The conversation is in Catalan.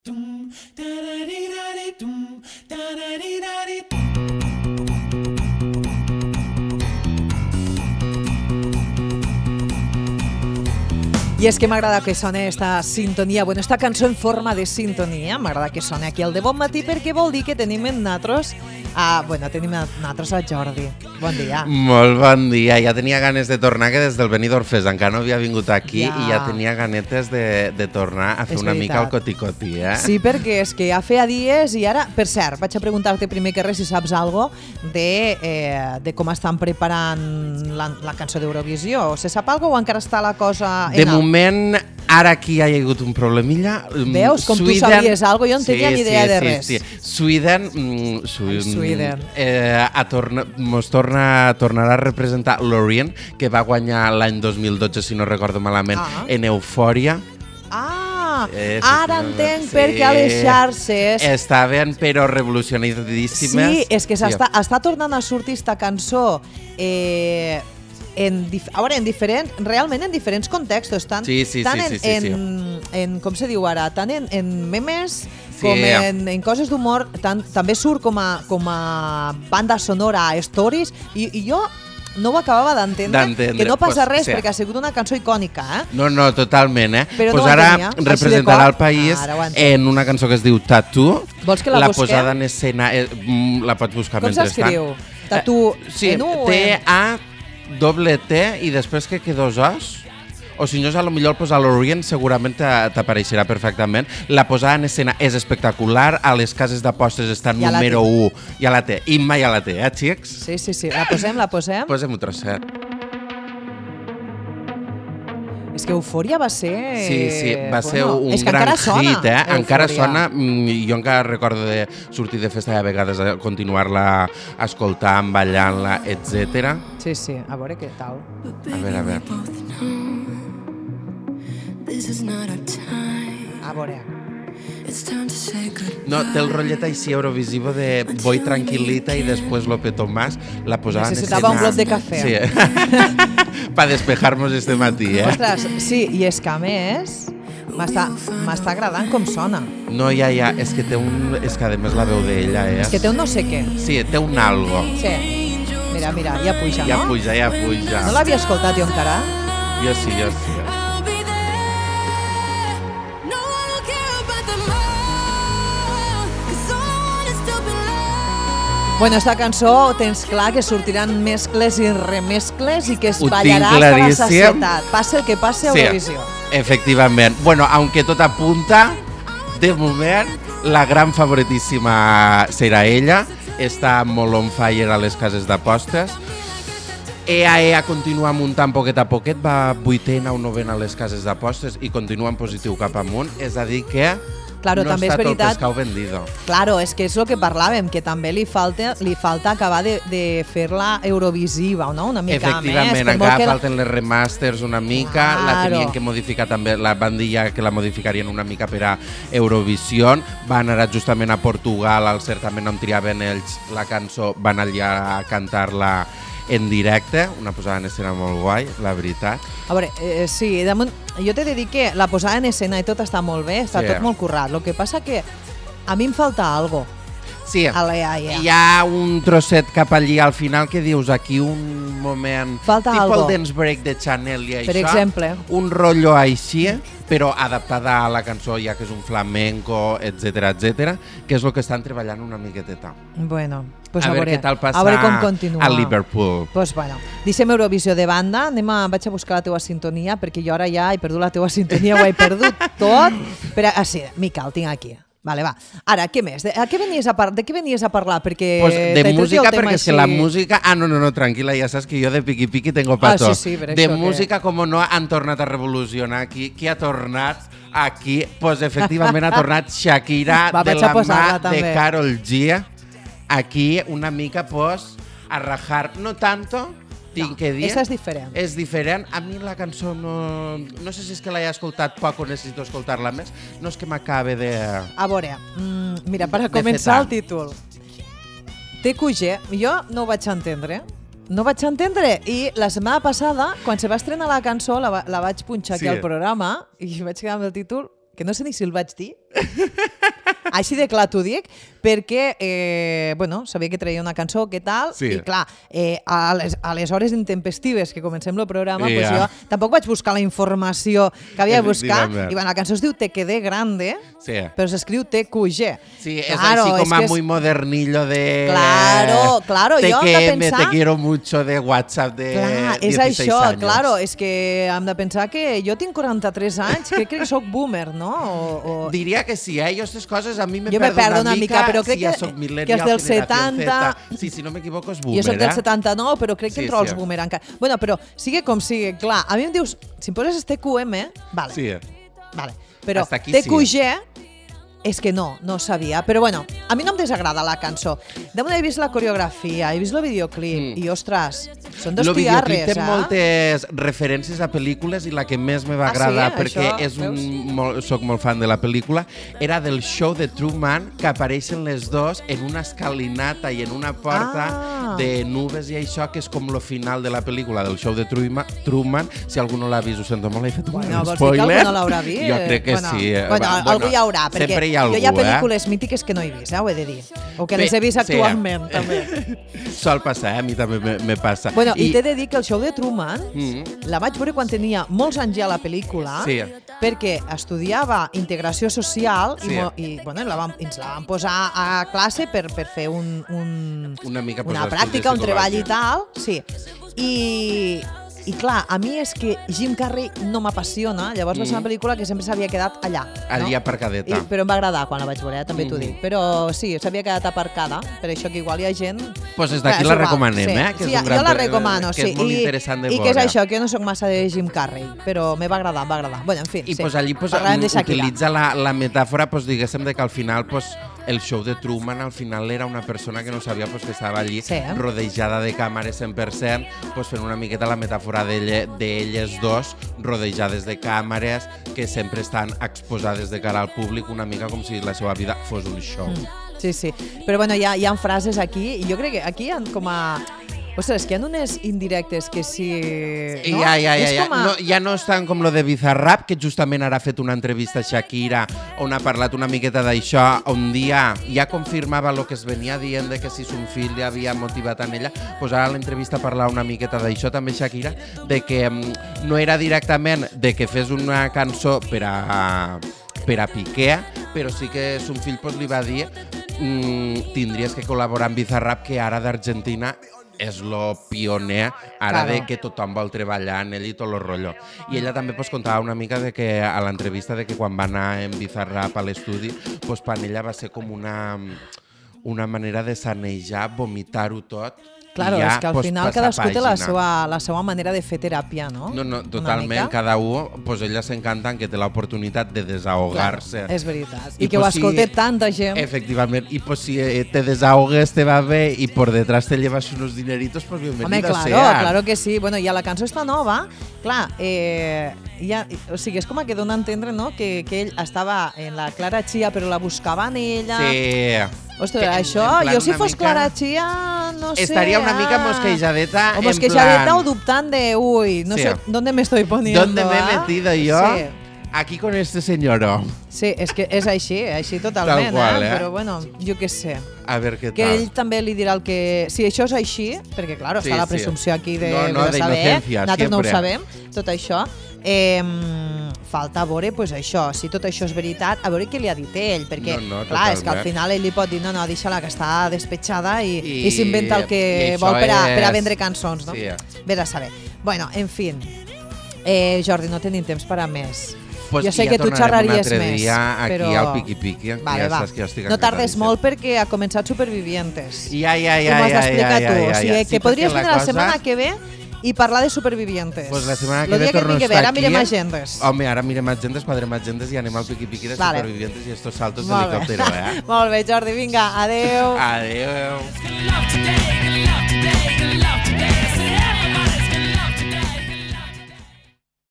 I és que m'agrada que soni esta sintonia, esta cançó en forma de sintonia, m'agrada que soni aquí al de Bon Matí perquè vol dir que tenim en nosaltres tenim nosaltres a Jordi. Bon dia. Molt bon dia. Ja tenia ganes de tornar, que des del Benidorm Fest encara no havia vingut aquí i ja tenia ganetes de tornar a fer una mica el coti-coti, Sí, perquè és que ja feia dies i ara, per cert, vaig a preguntar-te primer que res si saps alguna cosa de com estan preparant la cançó d'Eurovisió. Se sap alguna cosa o encara està la cosa en alt? De moment, ara aquí hi ha hagut un problemilla. Veus? Com tu sabies alguna cosa, jo no tenia ni idea de res. Sí. Sweden tornarà a representar Loreen, que va guanyar l'any 2012, si no recordo malament, en Eufòria. Ara entenc perquè a les xarxes estaven però revolucionadíssimes. Sí, és que està tornant a sortir esta cançó realment en diferents contextos, tant en com se diu ara, tant en memes com en coses d'humor, també surt com a banda sonora a stories i jo no ho acabava d'entendre, que no passa res perquè ha sigut una cançó icònica. No, totalment. Però pues ara representarà el país en una cançó que es diu Tattoo. Vols que la busquem? La posada en escena la pots buscar mentrestant. Com s'escriu? Tattoo en U? T-A-T-T i després que dos O's. O si no, a lo millor posar l'Orient segurament t'apareixerà perfectament. La posada en escena és espectacular, a les cases d'apostes està número 1, ja la té, Imma ja la té, xics? Sí, la posem? Posem un trosset. És que Eufòria va ser... Sí, va ser un gran hit, encara sona, jo encara recordo de sortir de festa i a vegades continuar-la escoltant, ballant-la, etc. Sí, a veure què tal. A veure. A veure. No, té el rotllet així eurovisivo de voy tranquilita i després lo peto más. La posada en escena... Necessitava un glop de cafè. Sí, para despejar-nos este matí, Ostres, sí, i és que a més m'està agradant com sona. No, ja, és que a més la veu d'ella és... És que té un no sé què. Sí, té un algo. Sí. Mira, ja puja, no? Ja puja. No l'havia escoltat jo encara? Jo sí. Esta cançó tens clar que sortiran mescles i remescles i que es ballarà hasta la sacietat. Passe el que passe a Eurovisió. Efectivament. Aunque tot apunta, de moment, la gran favoritíssima serà ella. Està molt on fire a les cases d'apostes. EA continua muntant poquet a poquet, va 8a o 9a a les cases d'apostes i continua en positiu cap amunt. És a dir que... Claro, no també està és veritat. Tot pescau vendido. Claro, és que és el que parlàvem, que també li falta acabar de fer-la eurovisiva, no? Una mica més. Efectivament, encara falten les remasters una mica, la tenien que modificar també, la van dir ja que la modificarien una mica per a Eurovisió, van anar justament a Portugal, al certament on triaven ells la cançó, van allà a cantar-la en directe, una posada en escena molt guai, la veritat. A veure, sí, damunt, jo t'he de dir que la posada en escena i tot està molt bé, està tot molt currat. El que passa que a mi em falta algo. Sí, hi ha un trosset cap allí al final que dius aquí un moment... Falta algo. Tipo el dance break de Chanel i això. Per exemple. Un rotllo així, però adaptada a la cançó, ja que és un flamenco, etc, que és el que estan treballant una miqueteta. Bueno, pues a veure què tal passa a Liverpool. Pues bueno, deixem Eurovisió de banda, vaig a buscar la teua sintonia, perquè jo ara ja he perdut la teua sintonia, ho he perdut tot. Sí, Mica, el tinc aquí. Vale, va. Ara, què més? De què venies a parlar? Perquè de música, perquè és que la música... no, tranquil·la, ja saps que jo de piqui-piqui tengo pato. Sí, per de això música, com no, han tornat a revolucionar aquí. Qui ha tornat aquí? Pues efectivament ha tornat Shakira de la mà de Karol G. Aquí una mica, pues, a rajar. No tanto... tinc que dir. Esa és diferent. És diferent. A mi la cançó no sé si és que l'he escoltat poc o necessito escoltar-la més. No és que m'acabe de... A veure, mira, per a començar el títol. TQG, jo no ho vaig entendre. I la setmana passada, quan se va estrenar la cançó, la vaig punxar aquí al programa i vaig quedar amb el títol que no sé ni si el vaig dir, així de clar t'ho dic, perquè, sabia que traia una cançó, què tal, i clar, a les hores intempestives que comencem el programa, pues jo tampoc vaig buscar la informació que havia de buscar, i la cançó es diu Te quedé grande, però s'escriu TQG. Sí, és així com a muy modernillo de... Claro, jo hem de pensar... Te quiero mucho de WhatsApp de 16 és això, anys. claro, és que hem de pensar que jo tinc 43 anys, crec que soc boomer, no? Diria que sí, jo aquestes coses a mi me perdo una mica, però crec si ja soc que és del 70... Sí, si no m'equivoco és boomer, Jo soc del 79, però crec que entro als boomer encara. Bueno, però sigui com sigui, clar, a mi em dius, si em poses TQM, vale. Sí. Vale, però TQG... És que no sabia. Però bueno, a mi no em desagrada la cançó. Damunt he vist la coreografia, he vist el videoclip i, ostres, són dos tiarres. El videoclip té moltes referències a pel·lícules i la que més me va agradar, perquè soc molt fan de la pel·lícula, era del show de Truman, que apareixen les dos en una escalinata i en una porta de nubes i això, que és com lo final de la pel·lícula del show de Truman. Si algú no l'ha vist, ho sento molt, he fet un spoiler. Vols dir que algú no l'haurà vist? Jo crec que sí. Algú hi haurà, perquè jo hi ha pel·lícules mítiques que no he vist, ho he de dir. O que les he vist actualment, també. Sol passar, a mi també me passa. Bueno, i t'he de dir que el show de Truman la vaig veure quan tenia molts anys ja la pel·lícula, perquè estudiava integració social i ens la van posar a classe per fer una pràctica, un treball i tal. Sí. I clar, a mi és que Jim Carrey no m'apassiona, llavors va ser una pel·lícula que sempre s'havia quedat allà. Allí aparcadeta. Però em va agradar quan la vaig veure, també t'ho dic. Però sí, s'havia quedat aparcada, per això que igual hi ha gent... Doncs des d'aquí la recomanem, Sí, jo la recomano, sí. Que és molt interessant de veure. I que és això, que jo no soc massa de Jim Carrey, però me va agradar. Bueno, en fi, sí. I allí utilitza la metàfora, diguéssim, de que al final el show de Truman al final era una persona que no sabia que estava allí rodejada de càmeres 100%, fent una miqueta la metàfora d'elles dos rodejades de càmeres que sempre estan exposades de cara al públic, una mica com si la seva vida fos un show. Sí. Però bueno, hi ha frases aquí, i jo crec que aquí hi ha com a... Ostres, que hi ha unes indirectes que sí... Ja no estan com lo de Bizarrap, que justament ara ha fet una entrevista a Shakira on ha parlat una miqueta d'això, un dia ja confirmava el que es venia dient de que si son fill li havia motivat en ella, doncs ara l'entrevista parlava una miqueta d'això també Shakira, de que no era directament de que fes una cançó per a Piqué, però sí que son fill li va dir tindries que col·laborar amb Bizarrap, que ara d'Argentina és lo pioner ara de que tothom vol treballar en ell i tot el rotllo. I ella també contava una mica de que a l'entrevista de que quan va anar en Bizarrap a l'estudi, per ella va ser com una manera de sanejar, vomitar-ho tot. Claro, és que al final cadascú té la seva manera de fer teràpia, no? No, totalment, cada un, ella s'encanta que té l'oportunitat de desahogar-se. És veritat, i que ho escolta tanta gent. Efectivament, i si te desahogues, te va bé, i por detrás te llevas unos dineritos, pues bienvenido sea. Home, claro que sí. Bueno, i a la cançó està nova, clar, o sigui, és com que dona a entendre, no?, que ell estava en la Clara Chia, però la buscava en ella. Sí. Ostres, això, jo si fos Clara Chia, no sé... Estaria una mica mosquejadeta, o mosquejadeta o dubtant de, no sé, ¿dónde me estoy poniendo? ¿Dónde me he metido yo? Sí. Aquí con este señor. Sí, és que és així totalment, però bueno, jo què sé. A veure què tal. Que ell també li dirà el que... Si això és així, perquè clar, està la presumpció aquí de saber, nosaltres no ho sabem, tot això, falta veure això, si tot això és veritat, a veure què li ha dit ell, perquè clar, és que al final ell li pot dir no, deixa-la que està despetxada i s'inventa el que vol per a vendre cançons, no? Vés a saber. Bueno, en fi, Jordi, no tenim temps per a més. Jo sé que tu xerraries més, però... Aquí al piqui-piqui, ja saps que jo estic... No tardes molt perquè ha començat Supervivientes. Ja. Com has d'explicar tu? O sigui, que podries venir la setmana que ve i parlar de Supervivientes. Pues la setmana que ve torno a estar aquí. Ara mirem agendes. Home, ara mirem agendes, quadrem agendes i anem al piqui-piqui de Supervivientes i estos saltos d'helicòptero, Molt bé, Jordi, vinga, adeu. Adeu.